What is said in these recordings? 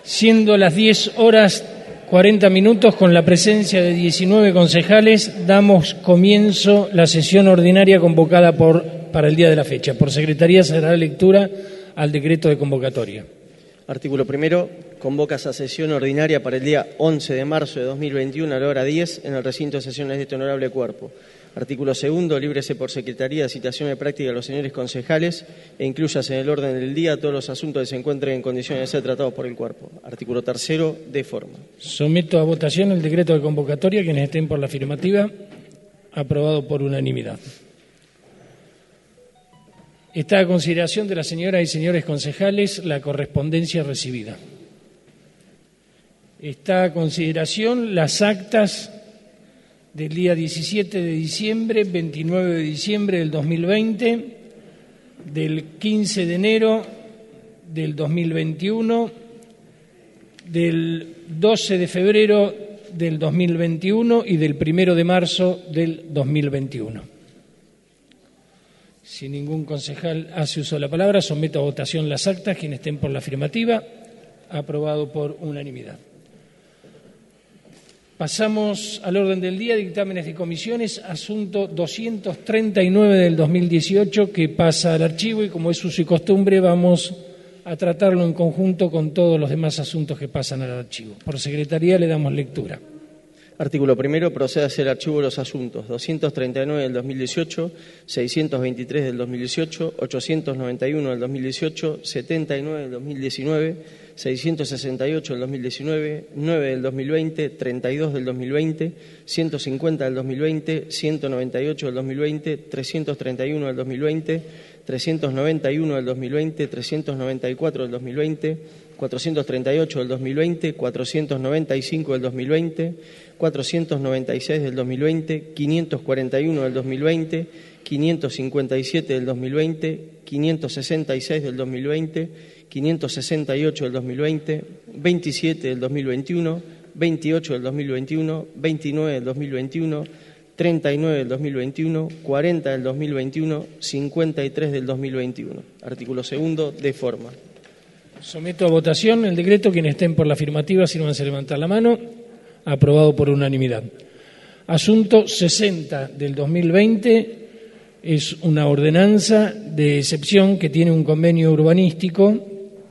Siendo las 10:40 con la presencia de 19 concejales, damos comienzo la sesión ordinaria convocada para el día de la fecha. Por secretaría se dará lectura al decreto de convocatoria. Artículo primero. Convoca esa sesión ordinaria para el día 11 de marzo de 2021 a la hora 10 en el recinto de sesiones de este honorable cuerpo. Artículo segundo. Líbrese por secretaría de citación de práctica a los señores concejales e incluyase en el orden del día todos los asuntos que se encuentren en condiciones de ser tratados por el cuerpo. Artículo tercero. De forma. Someto a votación el decreto de convocatoria. Quienes estén por la afirmativa, aprobado por unanimidad. Está a consideración de las señoras y señores concejales la correspondencia recibida. Está a consideración las actas del día 17 de diciembre, 29 de diciembre del 2020, del 15 de enero del 2021, del 12 de febrero del 2021 y del 1 de marzo del 2021. Si ningún concejal hace uso de la palabra, someto a votación las actas. Quienes estén por la afirmativa, aprobado por unanimidad. Pasamos al orden del día, dictámenes de comisiones, asunto 239 del 2018, que pasa al archivo y, como es uso y costumbre, vamos a tratarlo en conjunto con todos los demás asuntos que pasan al archivo. Por secretaría le damos lectura. Artículo primero. Procede a hacer archivo de los asuntos 239 del 2018, 623 del 2018, 891 del 2018, 79 del 2019, 668 del 2019, 9 del 2020, 32 del 2020, 150 del 2020, 198 del 2020, 331 del 2020, 391 del 2020, 394 del 2020, 438 del 2020, 495 del 2020, 496 del 2020, 541 del 2020, 557 del 2020, 566 del 2020, 568 del 2020, 27 del 2021, 28 del 2021, 29 del 2021, 39 del 2021, 40 del 2021, 53 del 2021. Artículo segundo. De forma. Someto a votación el decreto. Quienes estén por la afirmativa, sírvanse a levantar la mano. Aprobado por unanimidad. Asunto 60 del 2020 es una ordenanza de excepción que tiene un convenio urbanístico.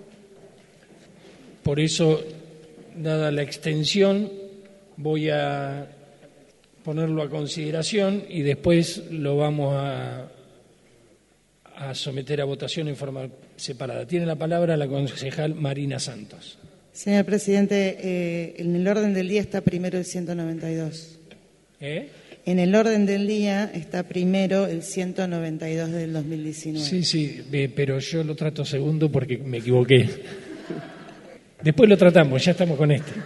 Por eso, dada la extensión, voy a ponerlo a consideración y después lo vamos a someter a votación en forma separada. Tiene la palabra la concejal Marina Santos. Señor presidente, en el orden del día está primero el 192. En el orden del día está primero el 192 del 2019. Sí, pero yo lo trato segundo porque me equivoqué. Después lo tratamos, ya estamos con este.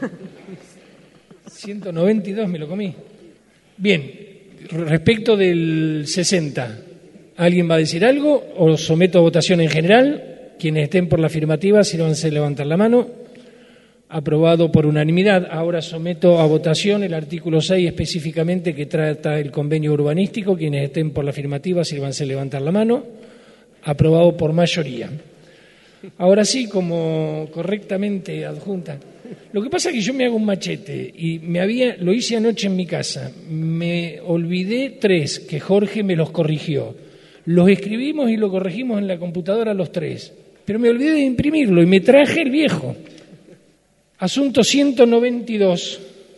192 me lo comí. Bien, respecto del 60, ¿alguien va a decir algo o someto a votación en general? Quienes estén por la afirmativa, sírvanse a levantar la mano. Aprobado por unanimidad. Ahora someto a votación el artículo 6 específicamente, que trata el convenio urbanístico. Quienes estén por la afirmativa, sírvanse a levantar la mano. Aprobado por mayoría. Ahora sí, como correctamente adjunta. Lo que pasa es que yo me hago un machete y lo hice anoche en mi casa. Me olvidé 3, que Jorge me los corrigió. Los escribimos y lo corregimos en la computadora los 3. Pero me olvidé de imprimirlo y me traje el viejo. Asunto 192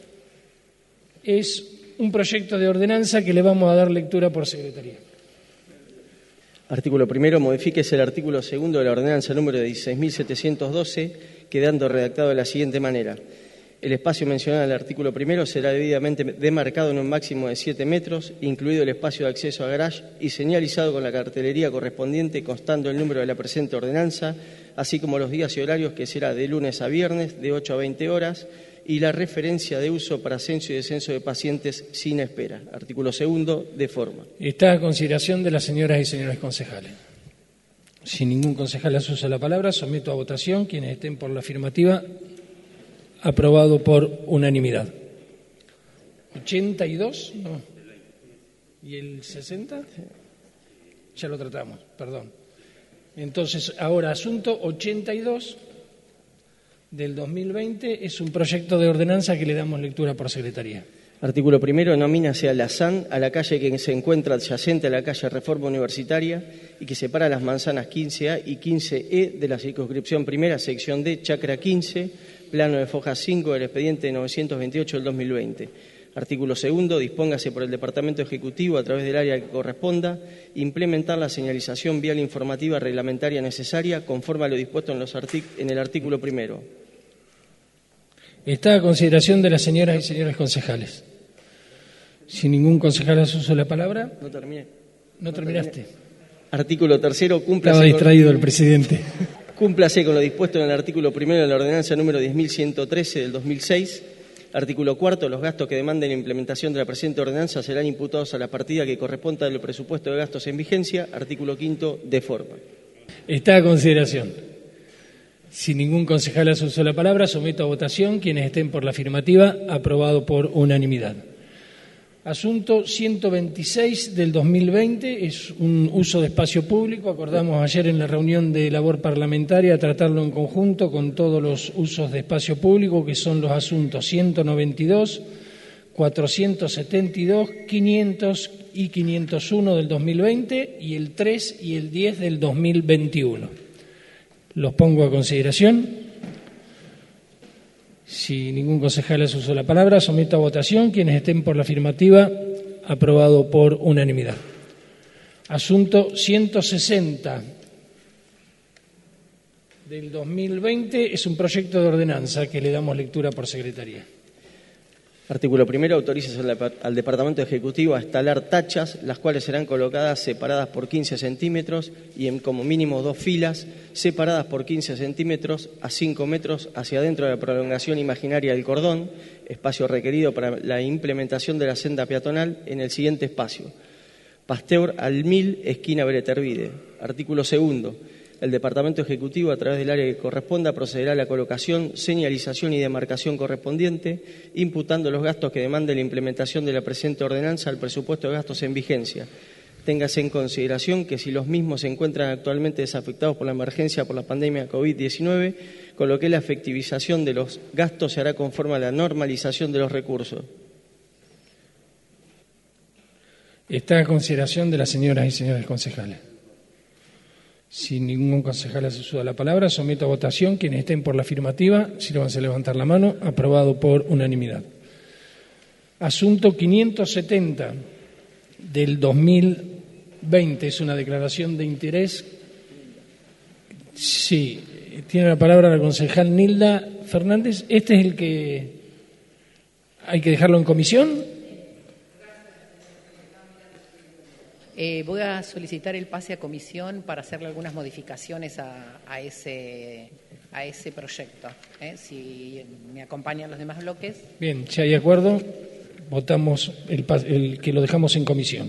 es un proyecto de ordenanza que le vamos a dar lectura por secretaría. Artículo primero. Modifíquese el artículo segundo de la ordenanza número 16.712, quedando redactado de la siguiente manera. El espacio mencionado en el artículo primero será debidamente demarcado en un máximo de 7 metros, incluido el espacio de acceso a garage, y señalizado con la cartelería correspondiente, constando el número de la presente ordenanza, así como los días y horarios, que será de lunes a viernes, de 8 a 20 horas, y la referencia de uso para ascenso y descenso de pacientes sin espera. Artículo segundo. De forma. Está a consideración de las señoras y señores concejales. Si ningún concejal hace uso de la palabra, someto a votación. Quienes estén por la afirmativa, aprobado por unanimidad. 82, no. ¿Y el 60? Ya lo tratamos, perdón. Entonces, ahora asunto 82 del 2020 es un proyecto de ordenanza que le damos lectura por secretaría. Artículo primero, nomínase a la SAN a la calle que se encuentra adyacente a la calle Reforma Universitaria y que separa las manzanas 15A y 15E de la circunscripción primera, sección D, chacra 15, plano de foja 5 del expediente 928 del 2020. Artículo segundo, dispóngase por el Departamento Ejecutivo, a través del área que corresponda, implementar la señalización vial informativa reglamentaria necesaria conforme a lo dispuesto en el artículo primero. Está a consideración de las señoras y señores concejales. Si ningún concejal hace uso de la palabra. No terminé. ¿No terminaste? Artículo tercero, cúmplase. Estaba distraído el presidente. Cúmplase con lo dispuesto en el artículo primero de la ordenanza número 10.113 del 2006. Artículo cuarto, los gastos que demanden la implementación de la presente ordenanza serán imputados a la partida que corresponda del presupuesto de gastos en vigencia. Artículo quinto, de forma. Está a consideración. Si ningún concejal hace uso de la palabra, someto a votación. Quienes estén por la afirmativa, aprobado por unanimidad. Asunto 126 del 2020 es un uso de espacio público. Acordamos ayer en la reunión de labor parlamentaria tratarlo en conjunto con todos los usos de espacio público, que son los asuntos 192, 472, 500 y 501 del 2020 y el 3 y el 10 del 2021. Los pongo a consideración. Si ningún concejal hace uso de la palabra, someto a votación. Quienes estén por la afirmativa, aprobado por unanimidad. Asunto 160 del 2020 es un proyecto de ordenanza que le damos lectura por secretaría. Artículo primero, autoriza al Departamento Ejecutivo a instalar tachas, las cuales serán colocadas separadas por 15 centímetros y en como mínimo 2 filas, separadas por 15 centímetros a 5 metros hacia adentro de la prolongación imaginaria del cordón, espacio requerido para la implementación de la senda peatonal en el siguiente espacio. Pasteur al 1000, esquina Beretervide. Artículo segundo. El Departamento Ejecutivo, a través del área que corresponda, procederá a la colocación, señalización y demarcación correspondiente, imputando los gastos que demande la implementación de la presente ordenanza al presupuesto de gastos en vigencia. Téngase en consideración que si los mismos se encuentran actualmente desafectados por la emergencia por la pandemia COVID-19, con lo que la efectivización de los gastos se hará conforme a la normalización de los recursos. Está a consideración de las señoras y señores concejales. Si ningún concejal hace uso de la palabra, someto a votación. Quienes estén por la afirmativa, si lo van a levantar la mano, aprobado por unanimidad. Asunto 570 del 2020 es una declaración de interés. Sí, tiene la palabra la concejal Nilda Fernández. ¿Este es el que hay que dejarlo en comisión? Voy a solicitar el pase a comisión para hacerle algunas modificaciones a ese proyecto. Si me acompañan los demás bloques. Bien, si hay acuerdo, votamos el que lo dejamos en comisión.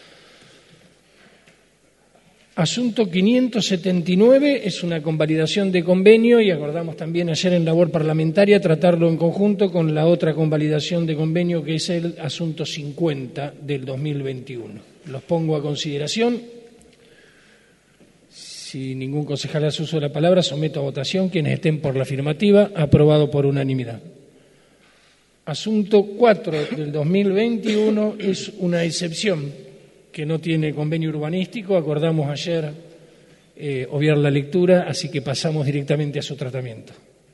Asunto 579 es una convalidación de convenio y acordamos también ayer en labor parlamentaria tratarlo en conjunto con la otra convalidación de convenio que es el asunto 50 del 2021. Los pongo a consideración. Si ningún concejal hace uso de la palabra, someto a votación. Quienes estén por la afirmativa, aprobado por unanimidad. Asunto 4 del 2021 es una excepción que no tiene convenio urbanístico. Acordamos ayer obviar la lectura, así que pasamos directamente a su tratamiento.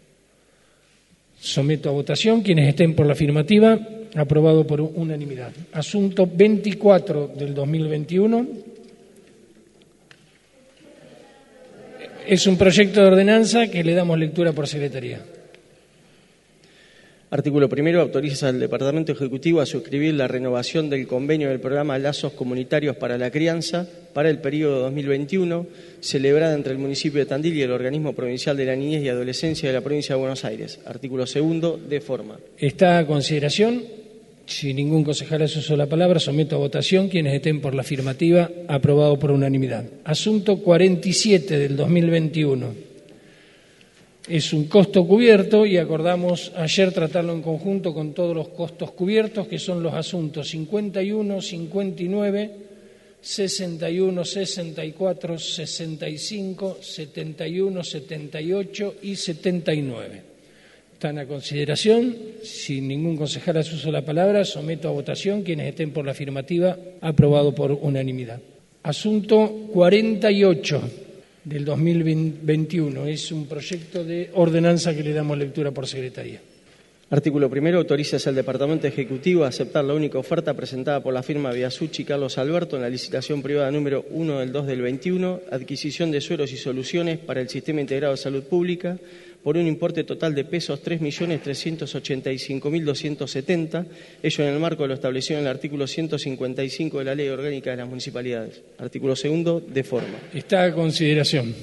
Someto a votación. Quienes estén por la afirmativa, aprobado por unanimidad. Asunto 24 del 2021. Es un proyecto de ordenanza que le damos lectura por secretaría. Artículo primero, autoriza al Departamento Ejecutivo a suscribir la renovación del convenio del programa Lazos Comunitarios para la Crianza para el periodo 2021, celebrada entre el municipio de Tandil y el Organismo Provincial de la Niñez y Adolescencia de la Provincia de Buenos Aires. Artículo segundo, de forma. Está a consideración. Si ningún concejal hace uso de la palabra, someto a votación. Quienes estén por la afirmativa, aprobado por unanimidad. Asunto 47 del 2021. Es un costo cubierto y acordamos ayer tratarlo en conjunto con todos los costos cubiertos, que son los asuntos 51, 59, 61, 64, 65, 71, 78 y 79. Están a consideración. Si ningún concejal hace uso de la palabra, someto a votación. Quienes estén por la afirmativa, aprobado por unanimidad. Asunto 48 del 2021. Es un proyecto de ordenanza que le damos lectura por secretaría. Artículo primero. Autoriza al Departamento Ejecutivo a aceptar la única oferta presentada por la firma Biasucci Carlos Alberto en la licitación privada número 1 del 2 del 21, adquisición de sueros y soluciones para el Sistema Integrado de Salud Pública, por un importe total de pesos 3.385.270, ello en el marco de lo establecido en el artículo 155 de la Ley Orgánica de las Municipalidades. Artículo segundo, de forma. Está a consideración.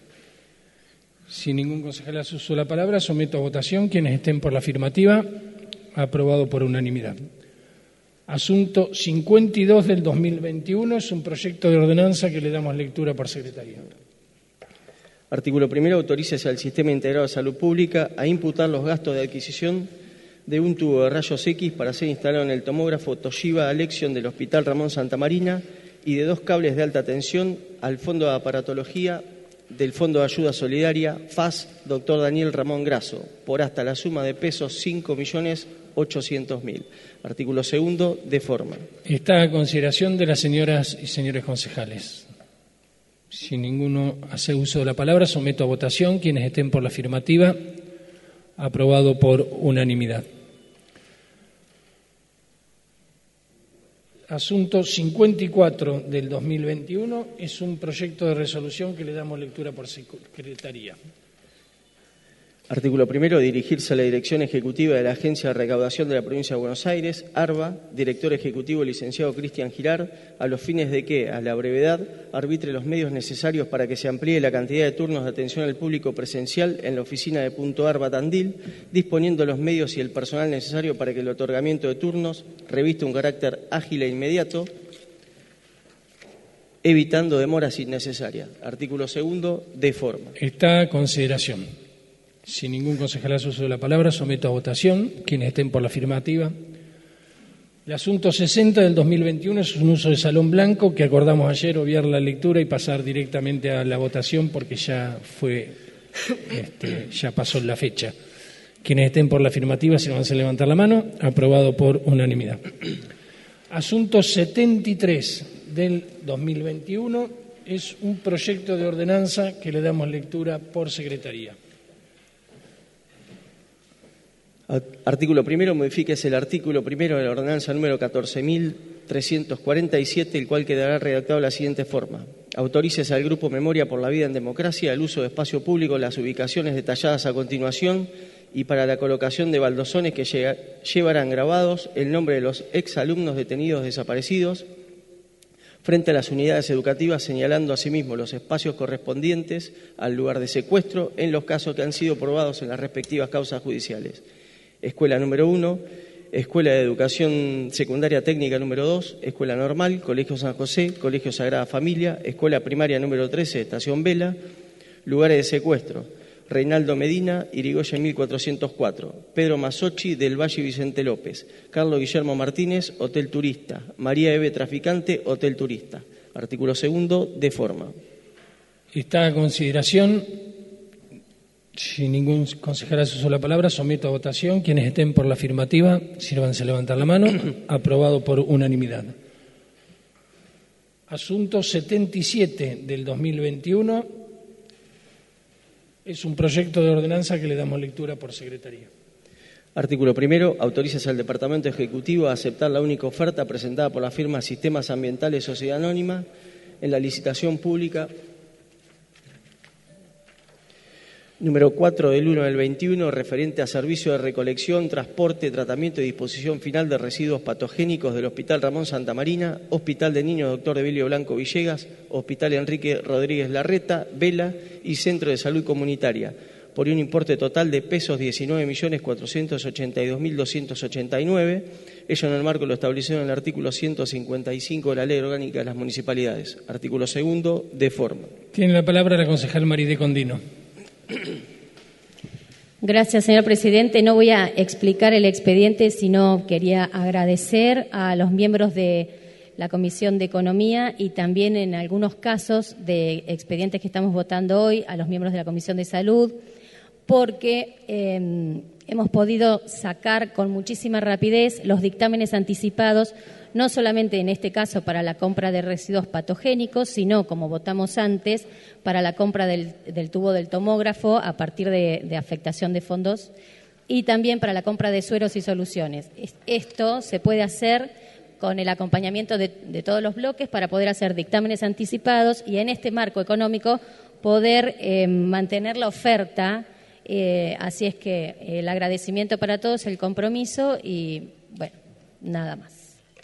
Si ningún concejal hace uso de la palabra, someto a votación. Quienes estén por la afirmativa, aprobado por unanimidad. Asunto 52 del 2021 es un proyecto de ordenanza que le damos lectura por secretaría. Artículo primero. Autorícese al Sistema Integrado de Salud Pública a imputar los gastos de adquisición de un tubo de rayos X para ser instalado en el tomógrafo Toshiba Alexion del Hospital Ramón Santa Marina y de 2 cables de alta tensión al Fondo de Aparatología del Fondo de Ayuda Solidaria FAS Dr. Daniel Ramón Grasso por hasta la suma de pesos 5.800.000. Artículo segundo, de forma. Está a consideración de las señoras y señores concejales. Si ninguno hace uso de la palabra, someto a votación. Quienes estén por la afirmativa, aprobado por unanimidad. Asunto 54 del 2021 es un proyecto de resolución que le damos lectura por secretaría. Artículo primero. Dirigirse a la Dirección Ejecutiva de la Agencia de Recaudación de la Provincia de Buenos Aires, ARBA, director ejecutivo licenciado Cristian Girard, a los fines de que, a la brevedad, arbitre los medios necesarios para que se amplíe la cantidad de turnos de atención al público presencial en la oficina de Punto ARBA Tandil, disponiendo los medios y el personal necesario para que el otorgamiento de turnos revista un carácter ágil e inmediato, evitando demoras innecesarias. Artículo segundo, de forma. Está a consideración. Si ningún concejal hace uso de la palabra, someto a votación. Quienes estén por la afirmativa. El asunto 60 del 2021 es un uso de salón blanco que acordamos ayer obviar la lectura y pasar directamente a la votación porque ya pasó la fecha. Quienes estén por la afirmativa, si no van a levantar la mano, aprobado por unanimidad. Asunto 73 del 2021 es un proyecto de ordenanza que le damos lectura por secretaría. Artículo primero. Modifíquese el artículo primero de la ordenanza número 14.347, el cual quedará redactado de la siguiente forma. Autorícese al Grupo Memoria por la Vida en Democracia el uso de espacio público en las ubicaciones detalladas a continuación y para la colocación de baldosones que llevarán grabados el nombre de los exalumnos detenidos desaparecidos frente a las unidades educativas, señalando asimismo los espacios correspondientes al lugar de secuestro en los casos que han sido probados en las respectivas causas judiciales. Escuela número 1, Escuela de Educación Secundaria Técnica número 2, Escuela Normal, Colegio San José, Colegio Sagrada Familia, Escuela Primaria número 13, Estación Vela. Lugares de secuestro: Reinaldo Medina, Irigoyen 1404, Pedro Masochi del Valle Vicente López, Carlos Guillermo Martínez, Hotel Turista, María Eve Traficante, Hotel Turista. Artículo segundo, de forma. Está a consideración. Si ningún concejal hace uso de la palabra, someto a votación. Quienes estén por la afirmativa, sírvanse a levantar la mano. Aprobado por unanimidad. Asunto 77 del 2021 es un proyecto de ordenanza que le damos lectura por secretaría. Artículo primero. Autorícese al Departamento Ejecutivo a aceptar la única oferta presentada por la firma Sistemas Ambientales Sociedad Anónima en la licitación pública número 4 del 1 del 21, referente a servicio de recolección, transporte, tratamiento y disposición final de residuos patogénicos del Hospital Ramón Santa Marina, Hospital de Niños Dr. Evelio Blanco Villegas, Hospital Enrique Rodríguez Larreta, Vela y Centro de Salud Comunitaria, por un importe total de pesos 19.482.289, ello en el marco de lo establecido en el artículo 155 de la Ley Orgánica de las Municipalidades. Artículo segundo, de forma. Tiene la palabra la concejal Maride Condino. Gracias, señor presidente. No voy a explicar el expediente, sino quería agradecer a los miembros de la Comisión de Economía y también en algunos casos de expedientes que estamos votando hoy, a los miembros de la Comisión de Salud, porque hemos podido sacar con muchísima rapidez los dictámenes anticipados, no solamente en este caso para la compra de residuos patogénicos, sino, como votamos antes, para la compra del tubo del tomógrafo a partir de afectación de fondos y también para la compra de sueros y soluciones. Esto se puede hacer con el acompañamiento de todos los bloques para poder hacer dictámenes anticipados y en este marco económico poder mantener la oferta. Así es que el agradecimiento para todos, el compromiso y, bueno, nada más.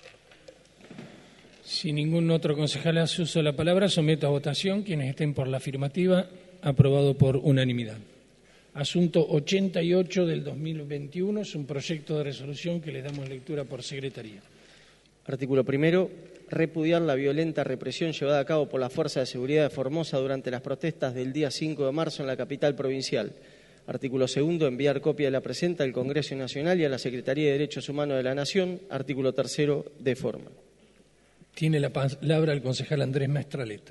Si ningún otro concejal hace uso de la palabra, someto a votación. Quienes estén por la afirmativa, aprobado por unanimidad. Asunto 88 del 2021 es un proyecto de resolución que le damos lectura por secretaría. Artículo primero. Repudiar la violenta represión llevada a cabo por la Fuerza de Seguridad de Formosa durante las protestas del día 5 de marzo en la capital provincial. Artículo segundo. Enviar copia de la presenta al Congreso Nacional y a la Secretaría de Derechos Humanos de la Nación. Artículo tercero. De forma. Tiene la palabra el concejal Andrés Maestralet.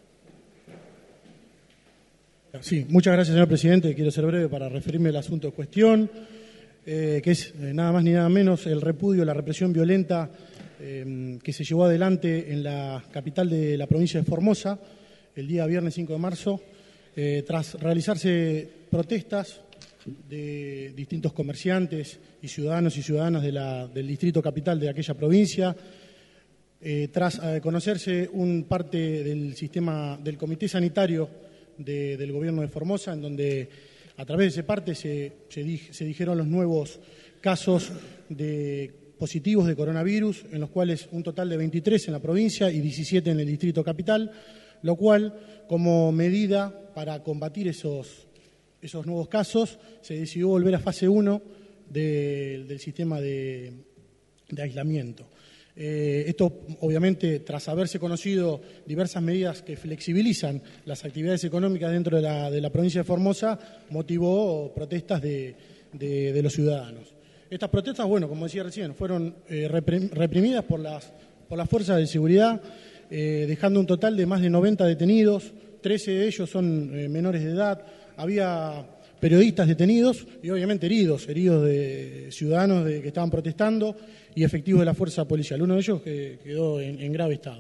Sí, muchas gracias, señor presidente. Quiero ser breve para referirme al asunto en cuestión, que es nada más ni nada menos el repudio a la represión violenta que se llevó adelante en la capital de la provincia de Formosa el día viernes 5 de marzo, tras realizarse protestas de distintos comerciantes y ciudadanos y ciudadanas del distrito capital de aquella provincia, tras conocerse un parte del sistema del Comité Sanitario del Gobierno de Formosa, en donde a través de ese parte se dijeron los nuevos casos de positivos de coronavirus, en los cuales un total de 23 en la provincia y 17 en el distrito capital, lo cual, como medida para combatir esos nuevos casos, se decidió volver a fase 1 del sistema de aislamiento. Esto, obviamente, tras haberse conocido diversas medidas que flexibilizan las actividades económicas dentro de la provincia de Formosa, motivó protestas de los ciudadanos. Estas protestas, bueno, como decía recién, fueron reprimidas por las fuerzas de seguridad, dejando un total de más de 90 detenidos, 13 de ellos son menores de edad, había periodistas detenidos y obviamente heridos de ciudadanos que estaban protestando y efectivos de la fuerza policial. Uno de ellos que quedó en grave estado.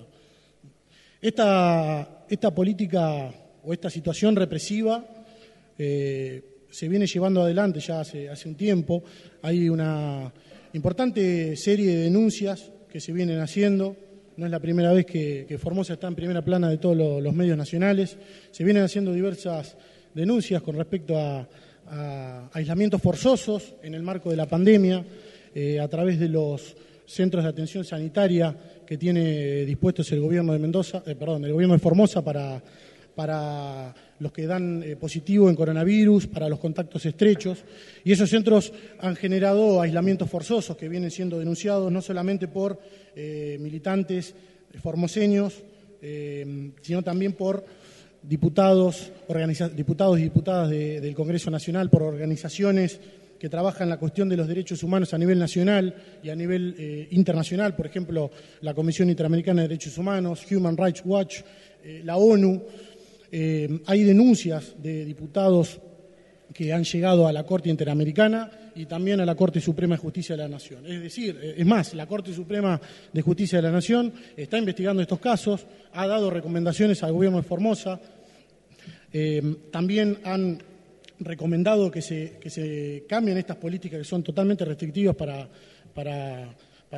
Esta política o esta situación represiva se viene llevando adelante ya hace un tiempo. Hay una importante serie de denuncias que se vienen haciendo. No es la primera vez que Formosa está en primera plana de todos los medios nacionales. Se vienen haciendo diversas denuncias con respecto a aislamientos forzosos en el marco de la pandemia, a través de los centros de atención sanitaria que tiene dispuestos el gobierno de el gobierno de Formosa para los que dan positivo en coronavirus, para los contactos estrechos, y esos centros han generado aislamientos forzosos que vienen siendo denunciados no solamente por militantes formoseños, sino también por diputados y diputadas del Congreso Nacional, por organizaciones que trabajan en la cuestión de los derechos humanos a nivel nacional y a nivel internacional, por ejemplo, la Comisión Interamericana de Derechos Humanos, Human Rights Watch, la ONU. Hay denuncias de diputados que han llegado a la Corte Interamericana y también a la Corte Suprema de Justicia de la Nación. Es decir, es más, la Corte Suprema de Justicia de la Nación está investigando estos casos, ha dado recomendaciones al gobierno de Formosa, también han recomendado que se cambien estas políticas que son totalmente restrictivas para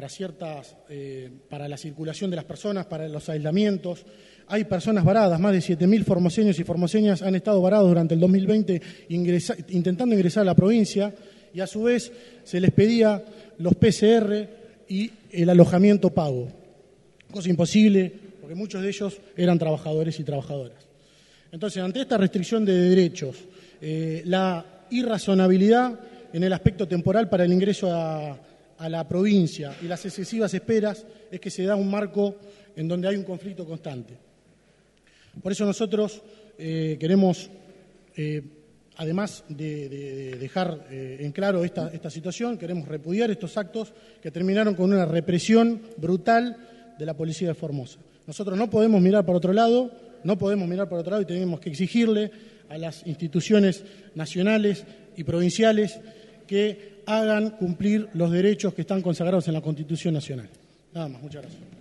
la circulación de las personas, para los aislamientos. Hay personas varadas, más de 7.000 formoseños y formoseñas han estado varados durante el 2020 intentando ingresar a la provincia, y a su vez se les pedía los PCR y el alojamiento pago, cosa imposible porque muchos de ellos eran trabajadores y trabajadoras. Entonces, ante esta restricción de derechos, la irrazonabilidad en el aspecto temporal para el ingreso a la provincia y las excesivas esperas, es que se da un marco en donde hay un conflicto constante. Por eso nosotros queremos, además de dejar en claro esta situación, queremos repudiar estos actos que terminaron con una represión brutal de la policía de Formosa. Nosotros no podemos mirar para otro lado, y tenemos que exigirle a las instituciones nacionales y provinciales que hagan cumplir los derechos que están consagrados en la Constitución Nacional. Nada más, muchas gracias.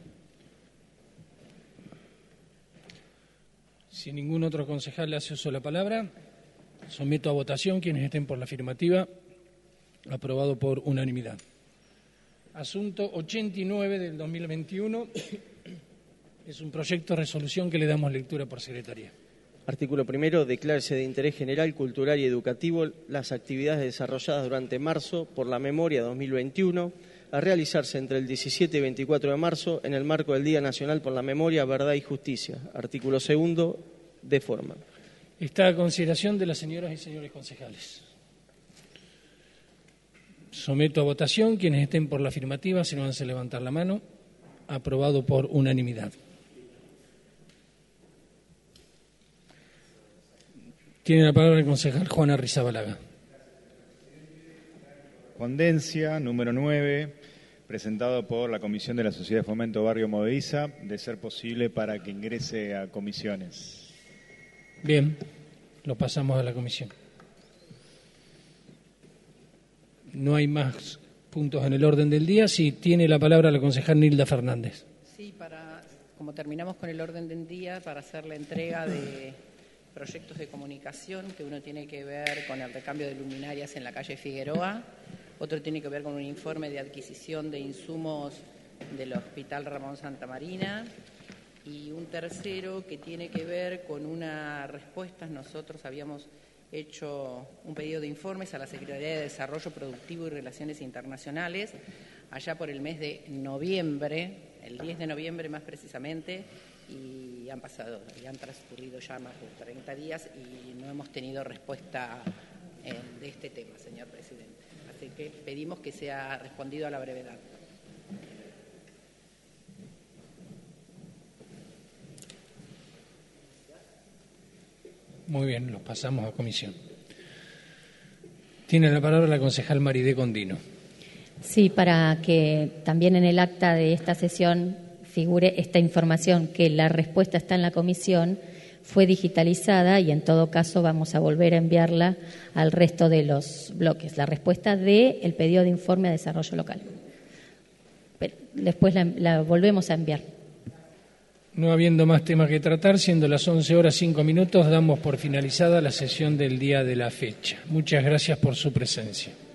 Si ningún otro concejal le hace uso de la palabra, someto a votación. Quienes estén por la afirmativa, aprobado por unanimidad. Asunto 89 del 2021 es un proyecto de resolución que le damos lectura por secretaría. Artículo primero. Declárese de interés general, cultural y educativo las actividades desarrolladas durante marzo por la Memoria 2021 a realizarse entre el 17 y 24 de marzo en el marco del Día Nacional por la Memoria, Verdad y Justicia. Artículo segundo. De forma. Está a consideración de las señoras y señores concejales. Someto a votación. Quienes estén por la afirmativa, se van a levantar la mano. Aprobado por unanimidad. Tiene la palabra el concejal Juan Arrizabalaga. Correspondencia número 9, presentado por la Comisión de la Sociedad de Fomento Barrio Movediza, de ser posible para que ingrese a comisiones. Bien, lo pasamos a la comisión. No hay más puntos en el orden del día. Sí, tiene la palabra la concejal Nilda Fernández. Sí, como terminamos con el orden del día, para hacer la entrega de proyectos de comunicación, que uno tiene que ver con el recambio de luminarias en la calle Figueroa, otro tiene que ver con un informe de adquisición de insumos del Hospital Ramón Santa Marina, y un tercero que tiene que ver con unas respuestas. Nosotros habíamos hecho un pedido de informes a la Secretaría de Desarrollo Productivo y Relaciones Internacionales allá por el mes de noviembre, el 10 de noviembre más precisamente, y han transcurrido ya más de 30 días y no hemos tenido respuesta de este tema, señor presidente. Así que pedimos que sea respondido a la brevedad. Muy bien, lo pasamos a comisión. Tiene la palabra la concejal Maridé Condino. Sí, para que también en el acta de esta sesión figure esta información, que la respuesta está en la comisión, fue digitalizada y en todo caso vamos a volver a enviarla al resto de los bloques. La respuesta del pedido de informe a desarrollo local. Pero después la volvemos a enviar. No habiendo más temas que tratar, siendo las 11:05, damos por finalizada la sesión del día de la fecha. Muchas gracias por su presencia.